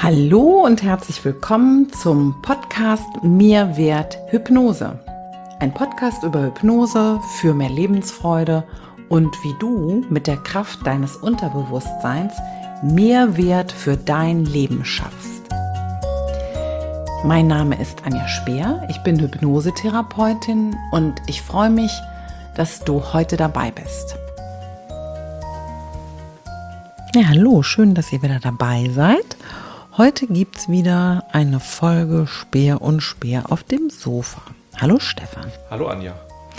Hallo und herzlich willkommen zum Podcast Mehrwert Hypnose. Ein Podcast über Hypnose für mehr Lebensfreude und wie du mit der Kraft deines Unterbewusstseins Mehrwert für dein Leben schaffst. Mein Name ist Anja Speer, ich bin Hypnosetherapeutin und ich freue mich, dass du heute dabei bist. Ja, hallo, schön, dass ihr wieder dabei seid. Heute gibt es wieder eine Folge Speer und Speer auf dem Sofa. Hallo Stefan. Hallo Anja.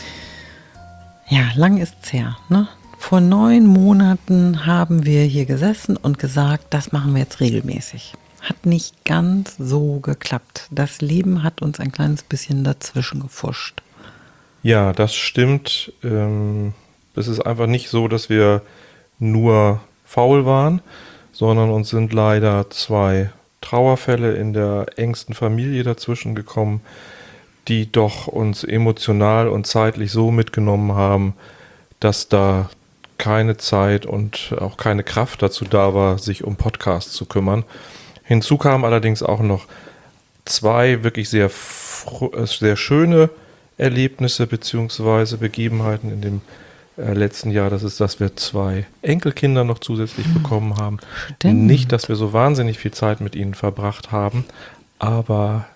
Ja, lang ist's her, ne? Vor 9 Monaten haben wir hier gesessen und gesagt, das machen wir jetzt regelmäßig. Hat nicht ganz so geklappt. Das Leben hat uns ein kleines bisschen dazwischen gefuscht. Ja, das stimmt. Es ist einfach nicht so, dass wir nur faul waren, sondern uns sind leider 2 Trauerfälle in der engsten Familie dazwischen gekommen, die doch uns emotional und zeitlich so mitgenommen haben, dass da keine Zeit und auch keine Kraft dazu da war, sich um Podcasts zu kümmern. Hinzu kamen allerdings auch noch 2 wirklich sehr schöne Erlebnisse bzw. Begebenheiten in dem letzten Jahr. Das ist, dass wir 2 Enkelkinder noch zusätzlich bekommen haben. Stimmt. Nicht, dass wir so wahnsinnig viel Zeit mit ihnen verbracht haben, aber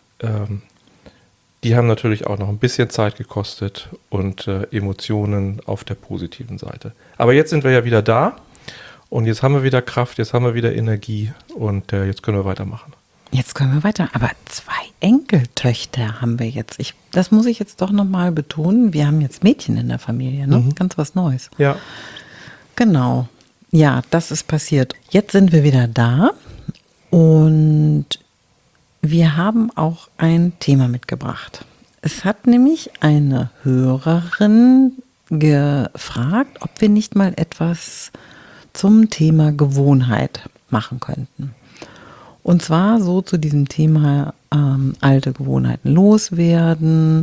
die haben natürlich auch noch ein bisschen Zeit gekostet und Emotionen auf der positiven Seite. Aber jetzt sind wir ja wieder da und jetzt haben wir wieder Kraft, jetzt haben wir wieder Energie und jetzt können wir weitermachen. Jetzt können wir weiter. Aber 2 Enkeltöchter haben wir jetzt. Das muss ich jetzt doch nochmal betonen. Wir haben jetzt Mädchen in der Familie, ne? Ganz was Neues. Ja. Genau. Ja, das ist passiert. Jetzt sind wir wieder da und wir haben auch ein Thema mitgebracht. Es hat nämlich eine Hörerin gefragt, ob wir nicht mal etwas zum Thema Gewohnheit machen könnten. Und zwar so zu diesem Thema alte Gewohnheiten loswerden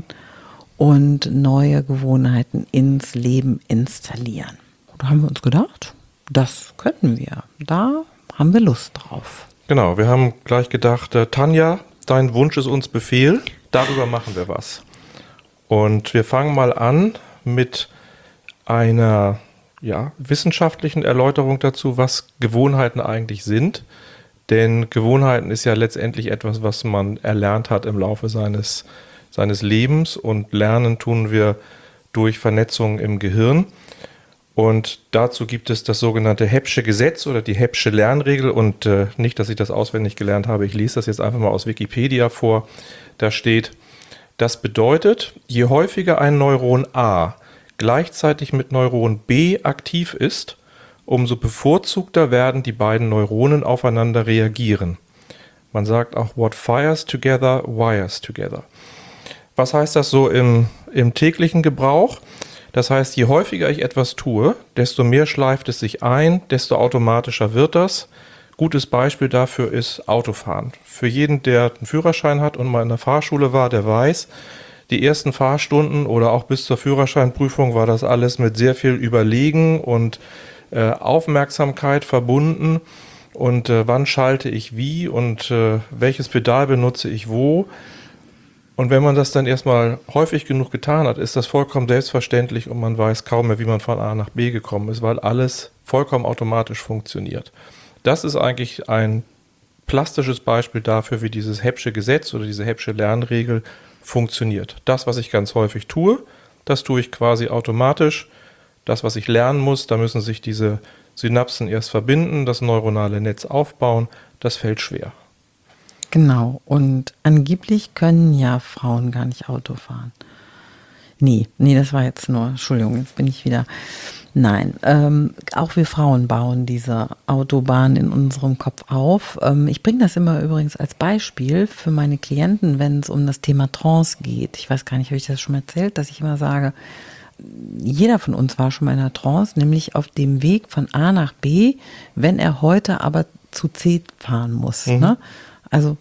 und neue Gewohnheiten ins Leben installieren. Da haben wir uns gedacht, das könnten wir. Da haben wir Lust drauf. Genau, wir haben gleich gedacht, Tanja, dein Wunsch ist uns Befehl, darüber machen wir was. Und wir fangen mal an mit einer wissenschaftlichen Erläuterung dazu, was Gewohnheiten eigentlich sind. Denn Gewohnheiten ist ja letztendlich etwas, was man erlernt hat im Laufe seines Lebens und lernen tun wir durch Vernetzung im Gehirn. Und dazu gibt es das sogenannte Hebsche Gesetz oder die Hebsche Lernregel und nicht, dass ich das auswendig gelernt habe, ich lese das jetzt einfach mal aus Wikipedia vor. Da steht, das bedeutet, je häufiger ein Neuron A gleichzeitig mit Neuron B aktiv ist, umso bevorzugter werden die beiden Neuronen aufeinander reagieren. Man sagt auch, what fires together, wires together. Was heißt das so im täglichen Gebrauch? Das heißt, je häufiger ich etwas tue, desto mehr schleift es sich ein, desto automatischer wird das. Gutes Beispiel dafür ist Autofahren. Für jeden, der einen Führerschein hat und mal in der Fahrschule war, der weiß, die ersten Fahrstunden oder auch bis zur Führerscheinprüfung war das alles mit sehr viel Überlegen und Aufmerksamkeit verbunden und wann schalte ich wie und welches Pedal benutze ich wo. Und wenn man das dann erstmal häufig genug getan hat, ist das vollkommen selbstverständlich und man weiß kaum mehr, wie man von A nach B gekommen ist, weil alles vollkommen automatisch funktioniert. Das ist eigentlich ein plastisches Beispiel dafür, wie dieses Hebsche Gesetz oder diese Hebsche Lernregel funktioniert. Das, was ich ganz häufig tue, das tue ich quasi automatisch. Das, was ich lernen muss, da müssen sich diese Synapsen erst verbinden, das neuronale Netz aufbauen, das fällt schwer. Genau, und angeblich können ja Frauen gar nicht Auto fahren. Nee, das war jetzt nur, Entschuldigung, jetzt bin ich wieder. Nein, auch wir Frauen bauen diese Autobahn in unserem Kopf auf. Ich bringe das immer übrigens als Beispiel für meine Klienten, wenn es um das Thema Trance geht. Ich weiß gar nicht, habe ich das schon mal erzählt, dass ich immer sage, jeder von uns war schon mal in einer Trance, nämlich auf dem Weg von A nach B, wenn er heute aber zu C fahren muss. Ne? Also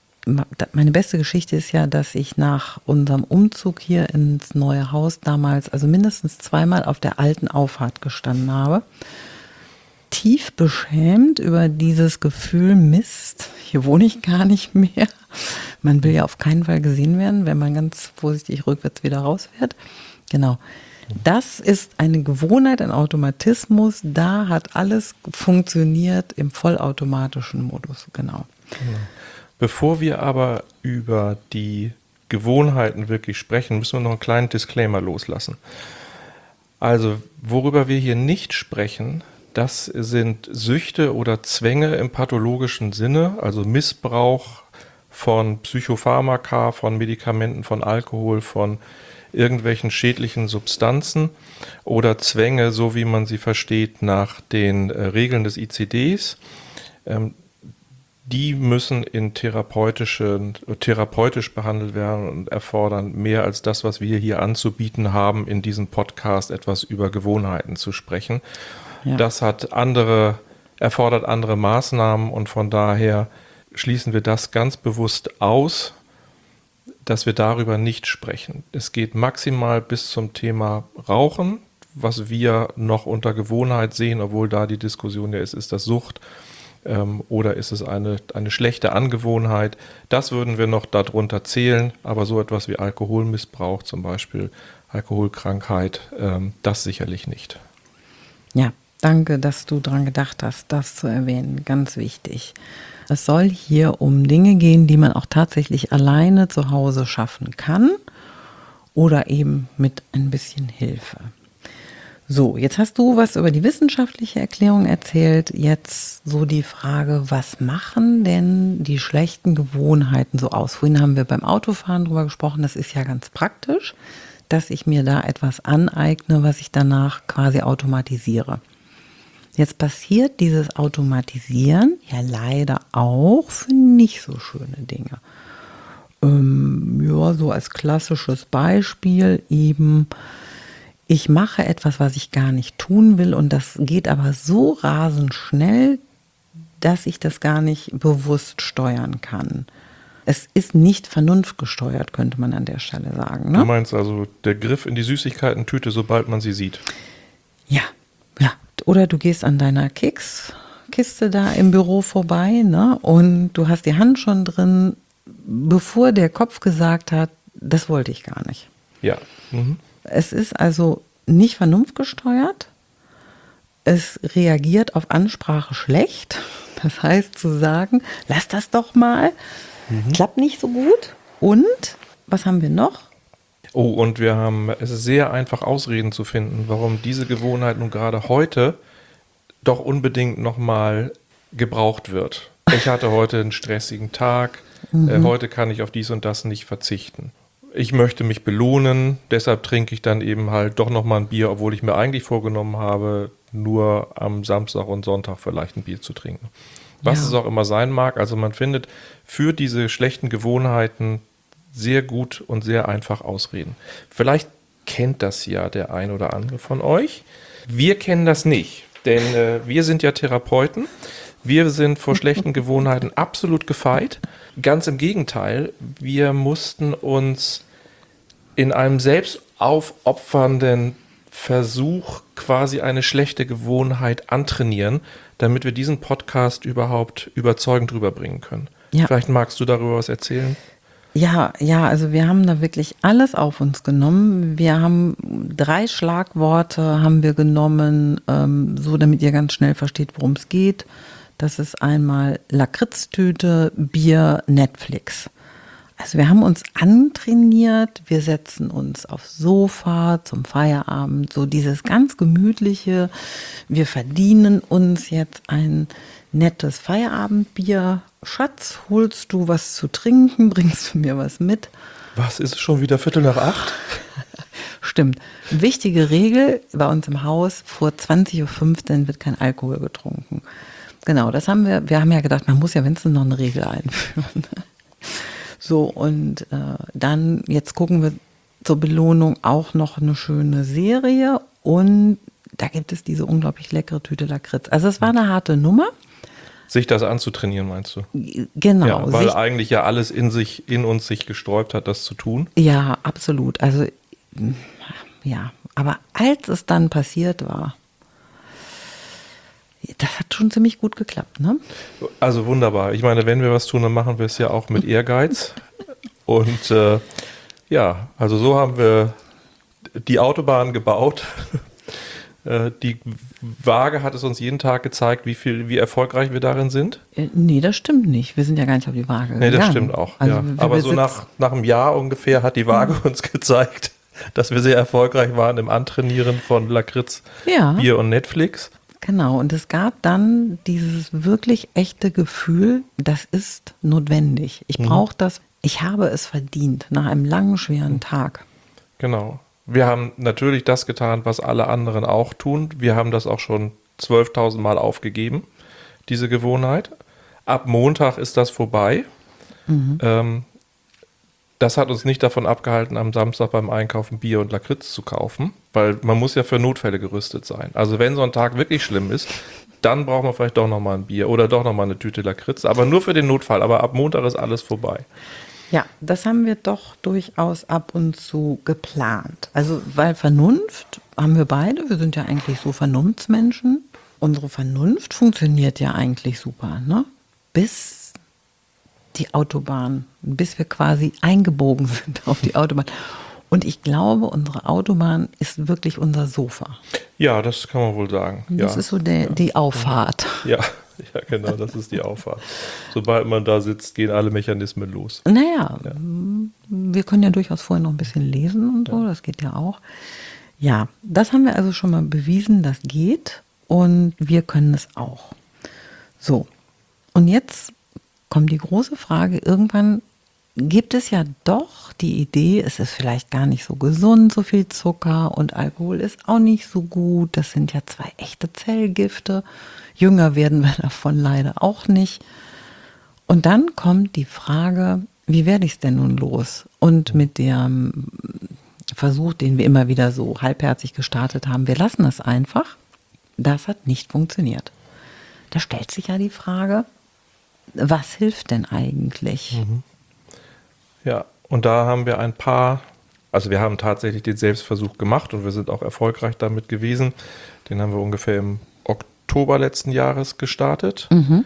meine beste Geschichte ist ja, dass ich nach unserem Umzug hier ins neue Haus damals, also mindestens 2-mal auf der alten Auffahrt gestanden habe. tief beschämt über dieses Gefühl, Mist, hier wohne ich gar nicht mehr. Man will ja auf keinen Fall gesehen werden, wenn man ganz vorsichtig rückwärts wieder rausfährt. Genau. Das ist eine Gewohnheit, ein Automatismus. Da hat alles funktioniert im vollautomatischen Modus. Genau. Bevor wir aber über die Gewohnheiten wirklich sprechen, müssen wir noch einen kleinen Disclaimer loslassen. Also, worüber wir hier nicht sprechen, das sind Süchte oder Zwänge im pathologischen Sinne, also Missbrauch von Psychopharmaka, von Medikamenten, von Alkohol, von irgendwelchen schädlichen Substanzen oder Zwänge, so wie man sie versteht, nach den Regeln des ICDs. Die müssen therapeutisch behandelt werden und erfordern mehr als das, was wir hier anzubieten haben, in diesem Podcast etwas über Gewohnheiten zu sprechen. Ja. Das erfordert andere Maßnahmen und von daher schließen wir das ganz bewusst aus, dass wir darüber nicht sprechen. Es geht maximal bis zum Thema Rauchen, was wir noch unter Gewohnheit sehen, obwohl da die Diskussion ja ist das Sucht oder ist es eine schlechte Angewohnheit. Das würden wir noch darunter zählen, aber so etwas wie Alkoholmissbrauch zum Beispiel, Alkoholkrankheit, das sicherlich nicht. Ja, danke, dass du daran gedacht hast, das zu erwähnen. Ganz wichtig. Es soll hier um Dinge gehen, die man auch tatsächlich alleine zu Hause schaffen kann oder eben mit ein bisschen Hilfe. So, jetzt hast du was über die wissenschaftliche Erklärung erzählt. Jetzt so die Frage, was machen denn die schlechten Gewohnheiten so aus? Vorhin haben wir beim Autofahren drüber gesprochen, das ist ja ganz praktisch, dass ich mir da etwas aneigne, was ich danach quasi automatisiere. Jetzt passiert dieses Automatisieren ja leider auch für nicht so schöne Dinge. Ja, so als klassisches Beispiel eben, ich mache etwas, was ich gar nicht tun will und das geht aber so rasend schnell, dass ich das gar nicht bewusst steuern kann. Es ist nicht vernunftgesteuert, könnte man an der Stelle sagen. Ne? Du meinst also der Griff in die Süßigkeiten-Tüte, sobald man sie sieht? Ja. Oder du gehst an deiner Kekskiste da im Büro vorbei, ne? Und du hast die Hand schon drin, bevor der Kopf gesagt hat, das wollte ich gar nicht. Ja. Mhm. Es ist also nicht vernunftgesteuert. Es reagiert auf Ansprache schlecht. Das heißt zu sagen, lass das doch mal, klappt nicht so gut. Und was haben wir noch? Oh, und es ist sehr einfach, Ausreden zu finden, warum diese Gewohnheit nun gerade heute doch unbedingt nochmal gebraucht wird. Ich hatte heute einen stressigen Tag, heute kann ich auf dies und das nicht verzichten. Ich möchte mich belohnen, deshalb trinke ich dann eben halt doch nochmal ein Bier, obwohl ich mir eigentlich vorgenommen habe, nur am Samstag und Sonntag vielleicht ein Bier zu trinken. Was es auch immer sein mag, also man findet für diese schlechten Gewohnheiten sehr gut und sehr einfach Ausreden. Vielleicht kennt das ja der ein oder andere von euch. Wir kennen das nicht, denn wir sind ja Therapeuten. Wir sind vor schlechten Gewohnheiten absolut gefeit. Ganz im Gegenteil, wir mussten uns in einem selbstaufopfernden Versuch quasi eine schlechte Gewohnheit antrainieren, damit wir diesen Podcast überhaupt überzeugend rüberbringen können. Ja. Vielleicht magst du darüber was erzählen? Ja, also wir haben da wirklich alles auf uns genommen. Wir haben 3 Schlagworte haben wir genommen, so damit ihr ganz schnell versteht, worum es geht. Das ist einmal Lakritztüte, Bier, Netflix. Also wir haben uns antrainiert, wir setzen uns aufs Sofa zum Feierabend, so dieses ganz gemütliche. Wir verdienen uns jetzt ein nettes Feierabendbier. Schatz, holst du was zu trinken? Bringst du mir was mit? Was, ist es schon wieder 7:45? Stimmt. Wichtige Regel bei uns im Haus, vor 20:15 Uhr wird kein Alkohol getrunken. Genau, das haben wir haben ja gedacht, man muss ja wenigstens noch eine Regel einführen. So, und dann, jetzt gucken wir zur Belohnung auch noch eine schöne Serie und da gibt es diese unglaublich leckere Tüte Lakritz. Also es war eine harte Nummer. Sich das anzutrainieren, meinst du? Genau. Ja, weil eigentlich ja alles in uns sich gesträubt hat, das zu tun. Ja, absolut. Also, ja, aber als es dann passiert war, das hat schon ziemlich gut geklappt, ne? Also wunderbar. Ich meine, wenn wir was tun, dann machen wir es ja auch mit Ehrgeiz. Und ja, also so haben wir die Autobahn gebaut. Die Waage hat es uns jeden Tag gezeigt, wie erfolgreich wir darin sind. Nee, das stimmt nicht. Wir sind ja gar nicht auf die Waage gegangen. Nee, das stimmt auch. Also ja. Aber so nach einem Jahr ungefähr hat die Waage uns gezeigt, dass wir sehr erfolgreich waren im Antrainieren von Lakritz, Ja. Bier und Netflix. Genau, und es gab dann dieses wirklich echte Gefühl, das ist notwendig. Ich brauche das, ich habe es verdient nach einem langen, schweren Tag. Genau. Wir haben natürlich das getan, was alle anderen auch tun. Wir haben das auch schon 12.000 Mal aufgegeben, diese Gewohnheit. Ab Montag ist das vorbei. Das hat uns nicht davon abgehalten, am Samstag beim Einkaufen Bier und Lakritz zu kaufen, weil man muss ja für Notfälle gerüstet sein. Also wenn so ein Tag wirklich schlimm ist, dann braucht man vielleicht doch nochmal ein Bier oder doch nochmal eine Tüte Lakritz, aber nur für den Notfall. Aber ab Montag ist alles vorbei. Ja, das haben wir doch durchaus ab und zu geplant. Also, weil Vernunft haben wir beide, wir sind ja eigentlich so Vernunftsmenschen. Unsere Vernunft funktioniert ja eigentlich super, ne? Bis die Autobahn, bis wir quasi eingebogen sind auf die Autobahn. Und ich glaube, unsere Autobahn ist wirklich unser Sofa. Ja, das kann man wohl sagen. Das ist so die Auffahrt. Ja, ja, genau, das ist die Auffahrt. Sobald man da sitzt, gehen alle Mechanismen los. Naja, wir können ja durchaus vorher noch ein bisschen lesen und so, das geht ja auch. Ja, das haben wir also schon mal bewiesen, das geht und wir können es auch. So, und jetzt kommt die große Frage, irgendwann gibt es ja doch die Idee, es ist vielleicht gar nicht so gesund, so viel Zucker und Alkohol ist auch nicht so gut. Das sind ja zwei echte Zellgifte. Jünger werden wir davon leider auch nicht. Und dann kommt die Frage, wie werde ich es denn nun los? Und mit dem Versuch, den wir immer wieder so halbherzig gestartet haben, wir lassen es einfach, das hat nicht funktioniert. Da stellt sich ja die Frage, was hilft denn eigentlich? Ja, und da haben wir also wir haben tatsächlich den Selbstversuch gemacht und wir sind auch erfolgreich damit gewesen. Den haben wir ungefähr im Oktober letzten Jahres gestartet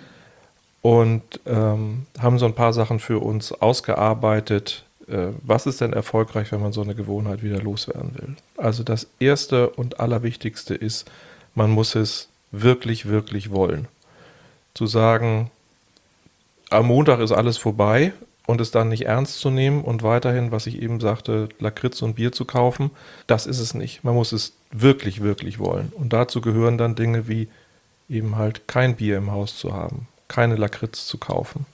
und haben so ein paar Sachen für uns ausgearbeitet. Was ist denn erfolgreich, wenn man so eine Gewohnheit wieder loswerden will? Also das Erste und Allerwichtigste ist, man muss es wirklich, wirklich wollen. Zu sagen, am Montag ist alles vorbei und es dann nicht ernst zu nehmen und weiterhin, was ich eben sagte, Lakritz und Bier zu kaufen, das ist es nicht. Man muss es wirklich, wirklich wollen. Und dazu gehören dann Dinge wie eben halt kein Bier im Haus zu haben, keine Lakritz zu kaufen.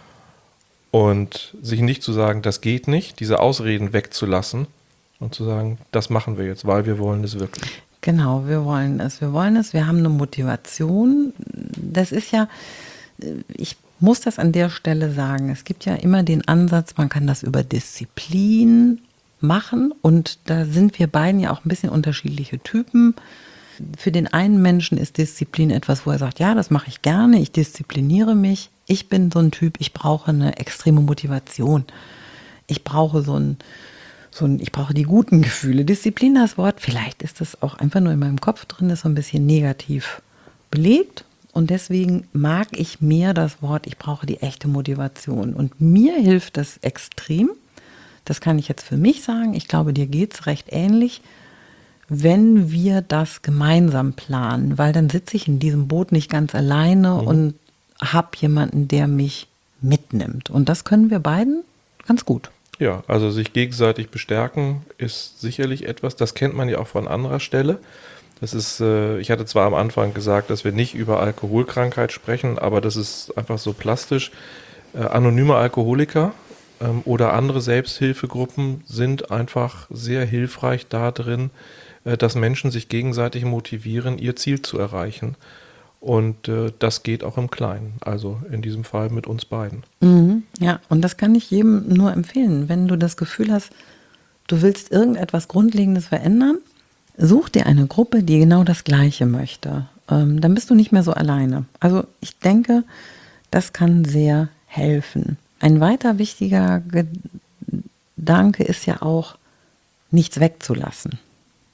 Und sich nicht zu sagen, das geht nicht, diese Ausreden wegzulassen und zu sagen, das machen wir jetzt, weil wir wollen es wirklich. Genau, wir wollen es. Wir haben eine Motivation. Das ist ja, ich muss das an der Stelle sagen, es gibt ja immer den Ansatz, man kann das über Disziplin machen und da sind wir beiden ja auch ein bisschen unterschiedliche Typen. Für den einen Menschen ist Disziplin etwas, wo er sagt, ja, das mache ich gerne, ich diszipliniere mich. Ich bin so ein Typ, ich brauche eine extreme Motivation. Ich brauche ich brauche die guten Gefühle. Disziplin, das Wort, vielleicht ist das auch einfach nur in meinem Kopf drin, ist so ein bisschen negativ belegt. Und deswegen mag ich mehr das Wort, ich brauche die echte Motivation. Und mir hilft das extrem, das kann ich jetzt für mich sagen, ich glaube, dir geht es recht ähnlich, wenn wir das gemeinsam planen, weil dann sitze ich in diesem Boot nicht ganz alleine und habe jemanden, der mich mitnimmt. Und das können wir beiden ganz gut. Ja, also sich gegenseitig bestärken ist sicherlich etwas, das kennt man ja auch von anderer Stelle. Das ist, ich hatte zwar am Anfang gesagt, dass wir nicht über Alkoholkrankheit sprechen, aber das ist einfach so plastisch. Anonyme Alkoholiker oder andere Selbsthilfegruppen sind einfach sehr hilfreich darin, dass Menschen sich gegenseitig motivieren, ihr Ziel zu erreichen. Und das geht auch im Kleinen, also in diesem Fall mit uns beiden. Ja, und das kann ich jedem nur empfehlen. Wenn du das Gefühl hast, du willst irgendetwas Grundlegendes verändern, such dir eine Gruppe, die genau das Gleiche möchte. Dann bist du nicht mehr so alleine. Also ich denke, das kann sehr helfen. Ein weiter wichtiger Gedanke ist ja auch, nichts wegzulassen.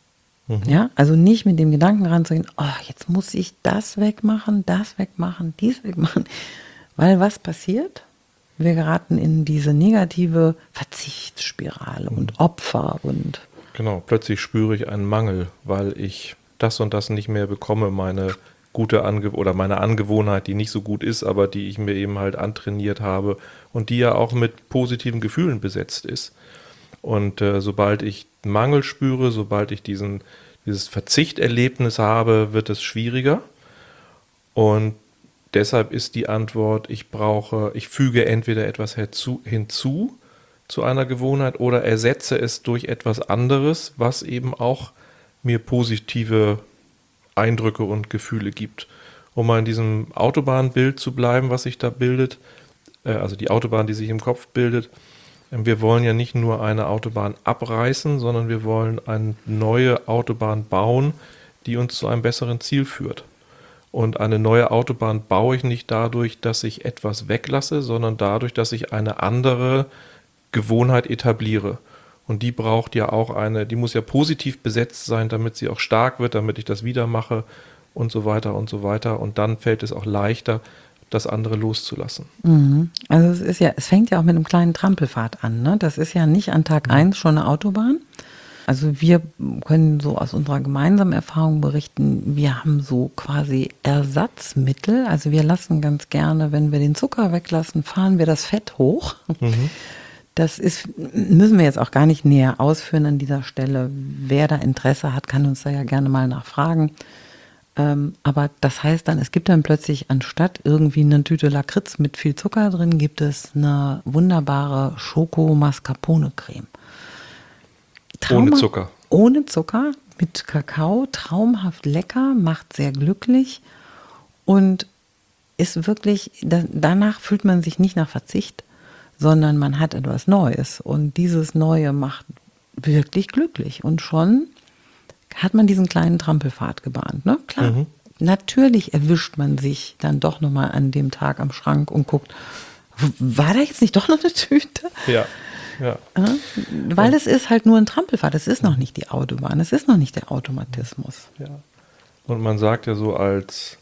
Ja, also nicht mit dem Gedanken ranzugehen, oh, jetzt muss ich das wegmachen, dies wegmachen. Weil was passiert? Wir geraten in diese negative Verzichtsspirale und Opfer und Genau, plötzlich spüre ich einen Mangel, weil ich das und das nicht mehr bekomme, meine gute oder meine Angewohnheit, die nicht so gut ist, aber die ich mir eben halt antrainiert habe und die ja auch mit positiven Gefühlen besetzt ist. Und sobald ich Mangel spüre, sobald ich dieses Verzichterlebnis habe, wird es schwieriger. Und deshalb ist die Antwort, ich füge entweder etwas hinzu zu einer Gewohnheit oder ersetze es durch etwas anderes, was eben auch mir positive Eindrücke und Gefühle gibt. Um mal in diesem Autobahnbild zu bleiben, was sich da bildet, also die Autobahn, die sich im Kopf bildet. Wir wollen ja nicht nur eine Autobahn abreißen, sondern wir wollen eine neue Autobahn bauen, die uns zu einem besseren Ziel führt. Und eine neue Autobahn baue ich nicht dadurch, dass ich etwas weglasse, sondern dadurch, dass ich eine andere Gewohnheit etabliere. Und die braucht ja auch die muss ja positiv besetzt sein, damit sie auch stark wird, damit ich das wieder mache und so weiter und so weiter. Und dann fällt es auch leichter, das andere loszulassen. also es fängt ja auch mit einem kleinen Trampelpfad an, ne? Das ist ja nicht an Tag 1 schon eine Autobahn. Also wir können so aus unserer gemeinsamen Erfahrung berichten, wir haben so quasi Ersatzmittel. Also wir lassen ganz gerne, wenn wir den Zucker weglassen, fahren wir das Fett hoch. Müssen wir jetzt auch gar nicht näher ausführen an dieser Stelle. Wer da Interesse hat, kann uns da ja gerne mal nachfragen. Aber das heißt dann, es gibt dann plötzlich anstatt irgendwie eine Tüte Lakritz mit viel Zucker drin, gibt es eine wunderbare Schoko-Mascarpone-Creme. Ohne Zucker. Ohne Zucker, mit Kakao, traumhaft lecker, macht sehr glücklich und ist wirklich, danach fühlt man sich nicht nach Verzicht, sondern man hat etwas Neues und dieses Neue macht wirklich glücklich und schon hat man diesen kleinen Trampelpfad gebahnt, ne? Klar. Natürlich erwischt man sich dann doch nochmal an dem Tag am Schrank und guckt, war da jetzt nicht doch noch eine Tüte? Ja. Ja. Weil es ist halt nur ein Trampelpfad, es ist noch nicht die Autobahn, es ist noch nicht der Automatismus. Ja. Und man sagt ja so als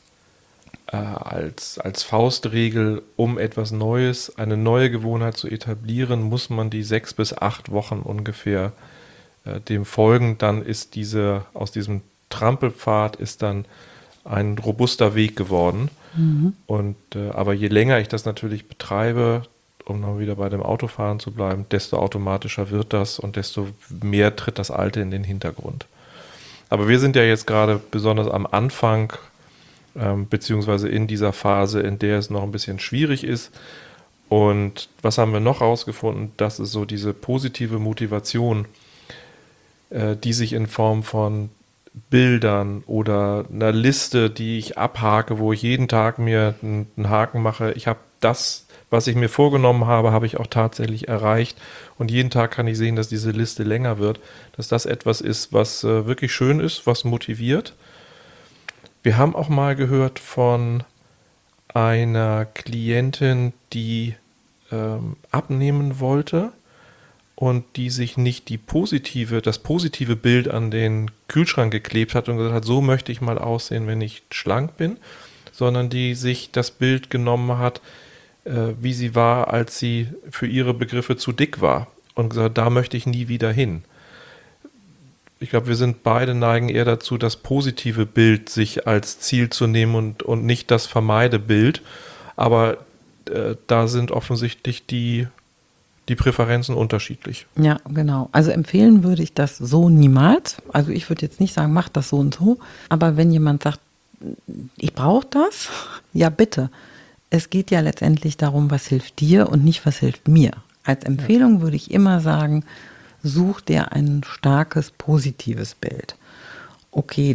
Faustregel, um etwas Neues, eine neue Gewohnheit zu etablieren, muss man die 6 bis 8 Wochen ungefähr dem folgen. Dann ist aus diesem Trampelpfad ist dann ein robuster Weg geworden. Und aber je länger ich das natürlich betreibe, um noch wieder bei dem Autofahren zu bleiben, desto automatischer wird das und desto mehr tritt das Alte in den Hintergrund. Aber wir sind ja jetzt gerade besonders am Anfang, beziehungsweise in dieser Phase, in der es noch ein bisschen schwierig ist. Und was haben wir noch rausgefunden? Das ist so diese positive Motivation, die sich in Form von Bildern oder einer Liste, die ich abhake, wo ich jeden Tag mir einen Haken mache. Ich habe das, was ich mir vorgenommen habe, habe ich auch tatsächlich erreicht. Und jeden Tag kann ich sehen, dass diese Liste länger wird, dass das etwas ist, was wirklich schön ist, was motiviert. Wir haben auch mal gehört von einer Klientin, die abnehmen wollte und die sich nicht das positive Bild an den Kühlschrank geklebt hat und gesagt hat, so möchte ich mal aussehen, wenn ich schlank bin, sondern die sich das Bild genommen hat, wie sie war, als sie für ihre Begriffe zu dick war und gesagt, da möchte ich nie wieder hin. Ich glaube, wir sind beide neigen eher dazu, das positive Bild sich als Ziel zu nehmen und nicht das Vermeidebild. Aber da sind offensichtlich die Präferenzen unterschiedlich. Ja, genau. Also empfehlen würde ich das so niemals. Also ich würde jetzt nicht sagen, mach das so und so. Aber wenn jemand sagt, ich brauche das, ja bitte. Es geht ja letztendlich darum, was hilft dir und nicht, was hilft mir. Als Empfehlung würde ich immer sagen, such dir ein starkes, positives Bild. Okay,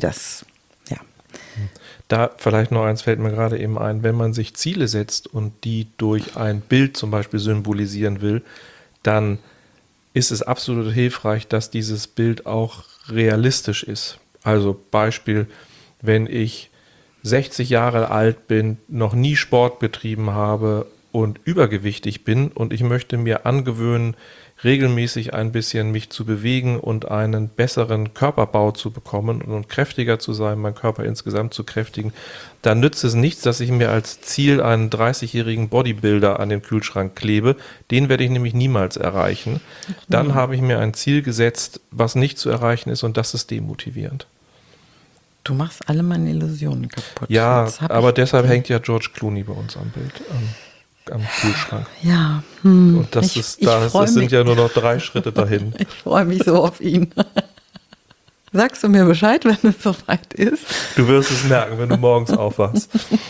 Da vielleicht noch eins fällt mir gerade eben ein, wenn man sich Ziele setzt und die durch ein Bild zum Beispiel symbolisieren will, dann ist es absolut hilfreich, dass dieses Bild auch realistisch ist. Also Beispiel, wenn ich 60 Jahre alt bin, noch nie Sport betrieben habe und übergewichtig bin und ich möchte mir angewöhnen, regelmäßig ein bisschen mich zu bewegen und einen besseren Körperbau zu bekommen und kräftiger zu sein, meinen Körper insgesamt zu kräftigen, dann nützt es nichts, dass ich mir als Ziel einen 30-jährigen Bodybuilder an den Kühlschrank klebe. Den werde ich nämlich niemals erreichen. Dann habe ich mir ein Ziel gesetzt, was nicht zu erreichen ist, und das ist demotivierend. Du machst alle meine Illusionen kaputt. Ja, Jetzt hab aber ich- deshalb hängt ja George Clooney bei uns am Bild, am Kühlschrank. Ja, Und das freu sind mich. ja nur noch 3 Schritte dahin. Ich freue mich so auf ihn. Sagst du mir Bescheid, wenn es soweit ist? Du wirst es merken, wenn du morgens aufwachst.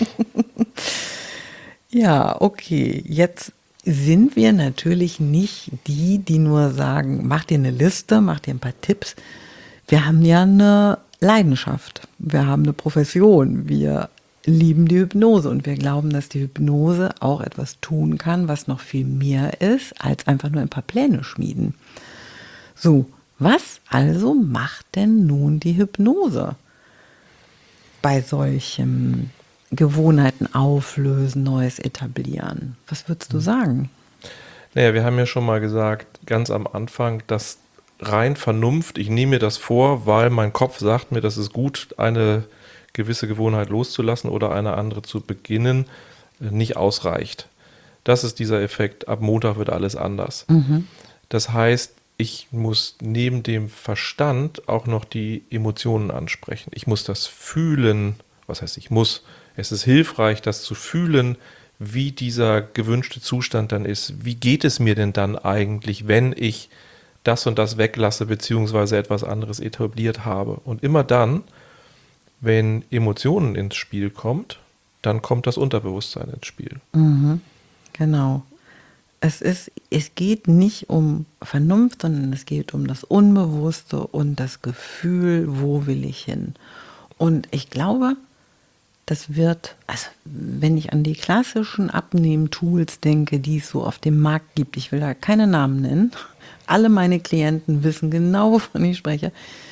Ja, okay. Jetzt sind wir natürlich nicht die, die nur sagen, mach dir eine Liste, mach dir ein paar Tipps. Wir haben ja eine Leidenschaft. Wir haben eine Profession. Wir lieben die Hypnose und wir glauben, dass die Hypnose auch etwas tun kann, was noch viel mehr ist, als einfach nur ein paar Pläne schmieden. So, was also macht denn nun die Hypnose bei solchem Gewohnheiten auflösen, Neues etablieren? Was würdest du sagen? Naja, wir haben ja schon mal gesagt, ganz am Anfang, dass rein Vernunft, ich nehme mir das vor, weil mein Kopf sagt mir, das ist gut, eine gewisse Gewohnheit loszulassen oder eine andere zu beginnen, nicht ausreicht. Das ist dieser Effekt, ab Montag wird alles anders. Das heißt, ich muss neben dem Verstand auch noch die Emotionen ansprechen. Ich muss das fühlen, was heißt ich muss, es ist hilfreich, das zu fühlen, wie dieser gewünschte Zustand dann ist. Wie geht es mir denn dann eigentlich, wenn ich das und das weglasse, beziehungsweise etwas anderes etabliert habe? Und immer dann, wenn Emotionen ins Spiel kommt, dann kommt das Unterbewusstsein ins Spiel. Genau. Es geht nicht um Vernunft, sondern es geht um das Unbewusste und das Gefühl, wo will ich hin? Und ich glaube, das wird, also wenn ich an die klassischen Abnehmen-Tools denke, die es so auf dem Markt gibt, ich will da keine Namen nennen, alle meine Klienten wissen genau, wovon ich spreche,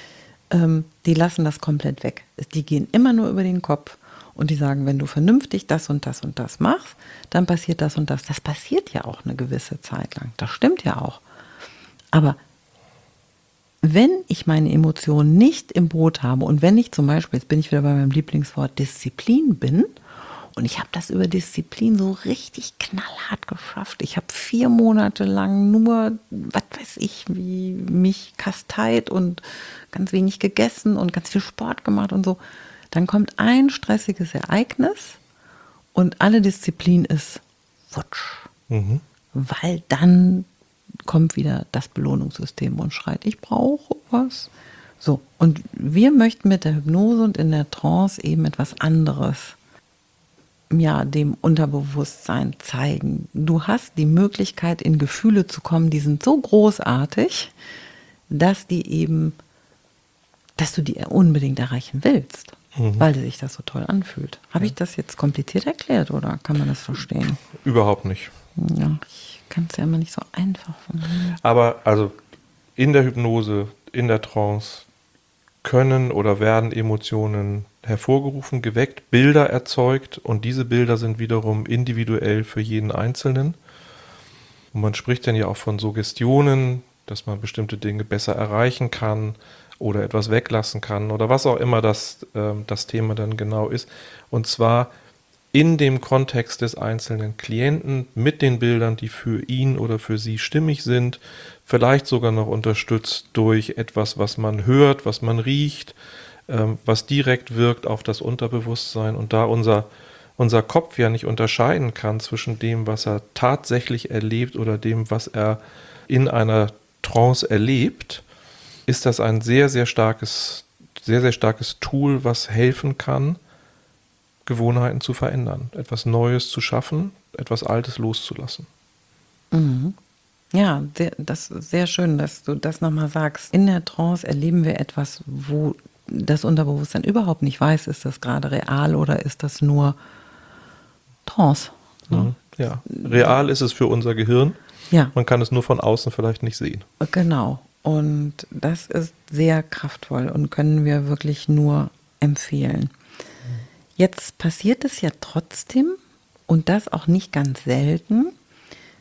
die lassen das komplett weg. Die gehen immer nur über den Kopf. Und die sagen, wenn du vernünftig das und das und das machst, dann passiert das und das. Das passiert ja auch eine gewisse Zeit lang. Das stimmt ja auch. Aber wenn ich meine Emotionen nicht im Boot habe und wenn ich zum Beispiel, jetzt bin ich wieder bei meinem Lieblingswort, Disziplin bin, und ich habe das über Disziplin so richtig knallhart geschafft. Ich habe 4 Monate lang nur, was weiß ich, wie mich kasteit und ganz wenig gegessen und ganz viel Sport gemacht und so. Dann kommt ein stressiges Ereignis und alle Disziplin ist futsch. Weil dann kommt wieder das Belohnungssystem und schreit, ich brauche was. So, und wir möchten mit der Hypnose und in der Trance eben etwas anderes, ja, dem Unterbewusstsein zeigen. Du hast die Möglichkeit, in Gefühle zu kommen, die sind so großartig, dass du die unbedingt erreichen willst. Weil sich das so toll anfühlt. Habe ich das jetzt kompliziert erklärt oder kann man das verstehen? Überhaupt nicht. Ja, ich kann es ja immer nicht so einfach formulieren. Aber also in der Hypnose, in der Trance können oder werden Emotionen hervorgerufen, geweckt, Bilder erzeugt, und diese Bilder sind wiederum individuell für jeden Einzelnen. Und man spricht dann ja auch von Suggestionen, dass man bestimmte Dinge besser erreichen kann oder etwas weglassen kann oder was auch immer das Thema dann genau ist. Und zwar in dem Kontext des einzelnen Klienten mit den Bildern, die für ihn oder für sie stimmig sind, vielleicht sogar noch unterstützt durch etwas, was man hört, was man riecht, was direkt wirkt auf das Unterbewusstsein. Und da unser Kopf ja nicht unterscheiden kann zwischen dem, was er tatsächlich erlebt oder dem, was er in einer Trance erlebt, ist das ein sehr, sehr starkes Tool, was helfen kann, Gewohnheiten zu verändern, etwas Neues zu schaffen, etwas Altes loszulassen. Ja, das ist sehr schön, dass du das nochmal sagst. In der Trance erleben wir etwas, wo das Unterbewusstsein überhaupt nicht weiß, ist das gerade real oder ist das nur Trance. Ne? Ja, real ist es für unser Gehirn. Ja. Man kann es nur von außen vielleicht nicht sehen. Genau. Und das ist sehr kraftvoll und können wir wirklich nur empfehlen. Jetzt passiert es ja trotzdem, und das auch nicht ganz selten,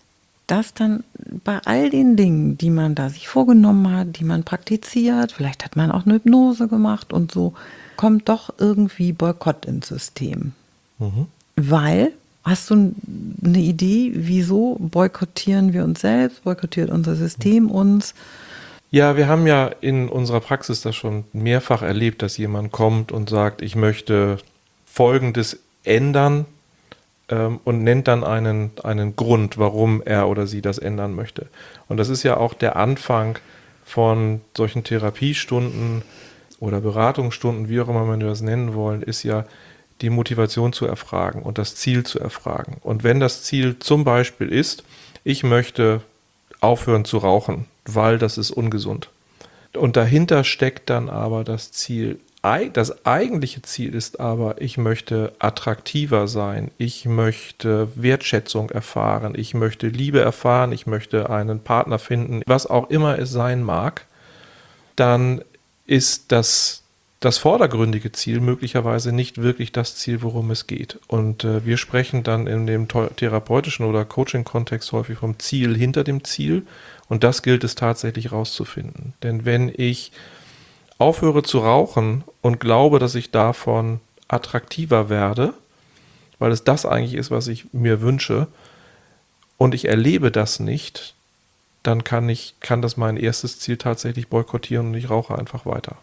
dass dann bei all den Dingen, die man da sich vorgenommen hat, die man praktiziert, vielleicht hat man auch eine Hypnose gemacht und so, kommt doch irgendwie Boykott ins System. Weil, hast du eine Idee, wieso boykottieren wir uns selbst, boykottiert unser System uns? Ja, wir haben ja in unserer Praxis das schon mehrfach erlebt, dass jemand kommt und sagt, ich möchte Folgendes ändern und nennt dann einen Grund, warum er oder sie das ändern möchte. Und das ist ja auch der Anfang von solchen Therapiestunden oder Beratungsstunden, wie auch immer wir das nennen wollen, ist ja die Motivation zu erfragen und das Ziel zu erfragen. Und wenn das Ziel zum Beispiel ist, ich möchte aufhören zu rauchen, weil das ist ungesund. Und dahinter steckt dann aber das Ziel. Das eigentliche Ziel ist aber, ich möchte attraktiver sein, ich möchte Wertschätzung erfahren, ich möchte Liebe erfahren, ich möchte einen Partner finden, was auch immer es sein mag, dann ist das vordergründige Ziel möglicherweise nicht wirklich das Ziel, worum es geht. Und wir sprechen dann in dem therapeutischen oder Coaching-Kontext häufig vom Ziel hinter dem Ziel. Und das gilt es tatsächlich rauszufinden. Denn wenn ich aufhöre zu rauchen und glaube, dass ich davon attraktiver werde, weil es das eigentlich ist, was ich mir wünsche, und ich erlebe das nicht, dann kann das mein erstes Ziel tatsächlich boykottieren und ich rauche einfach weiter.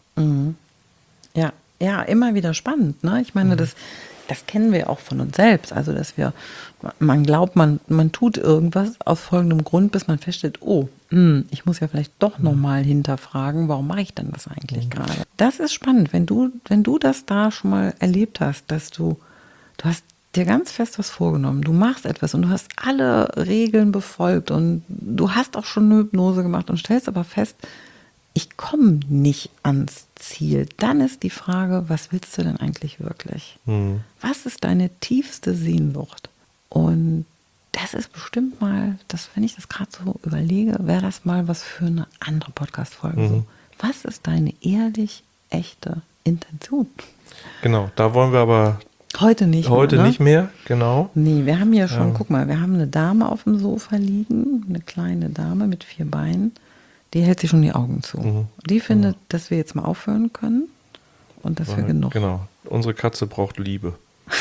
Ja, immer wieder spannend, ne? Ich meine, das kennen wir auch von uns selbst. Also, dass man glaubt, man tut irgendwas aus folgendem Grund, bis man feststellt, ich muss ja vielleicht doch nochmal hinterfragen, warum mache ich denn das eigentlich gerade? Das ist spannend, wenn du das da schon mal erlebt hast, dass du hast dir ganz fest was vorgenommen, du machst etwas und du hast alle Regeln befolgt und du hast auch schon eine Hypnose gemacht und stellst aber fest, ich komme nicht ans Ziel. Dann ist die Frage, was willst du denn eigentlich wirklich? Was ist deine tiefste Sehnsucht? Und das ist bestimmt mal, wenn ich das gerade so überlege, wäre das mal was für eine andere Podcast-Folge. So. Was ist deine ehrlich, echte Intention? Genau, da wollen wir aber heute nicht mehr, genau. Nee, wir haben hier schon, guck mal, wir haben eine Dame auf dem Sofa liegen, eine kleine Dame mit 4 Beinen. Die hält sich schon die Augen zu. Die findet, dass wir jetzt mal aufhören können und dass wir genug. Genau, unsere Katze braucht Liebe.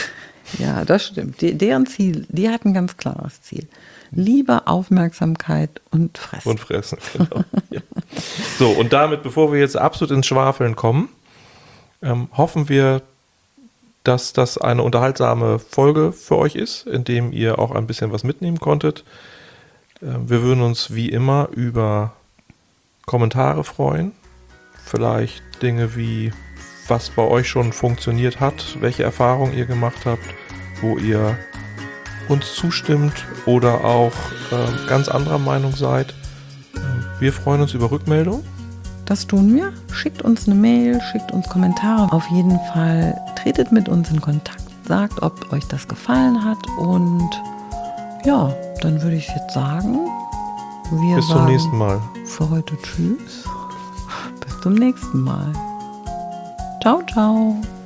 Ja, das stimmt. Deren Ziel, die hat ein ganz klares Ziel. Liebe, Aufmerksamkeit und Fressen. Und Fressen, genau. Ja. So, und damit, bevor wir jetzt absolut ins Schwafeln kommen, hoffen wir, dass das eine unterhaltsame Folge für euch ist, in dem ihr auch ein bisschen was mitnehmen konntet. Wir würden uns wie immer über Kommentare freuen, vielleicht Dinge wie, was bei euch schon funktioniert hat, welche Erfahrungen ihr gemacht habt, wo ihr uns zustimmt oder auch ganz anderer Meinung seid. Wir freuen uns über Rückmeldung. Das tun wir. Schickt uns eine Mail, schickt uns Kommentare. Auf jeden Fall tretet mit uns in Kontakt, sagt, ob euch das gefallen hat und ja, dann würde ich jetzt sagen, bis zum nächsten Mal. Für heute tschüss. Bis zum nächsten Mal. Ciao, ciao.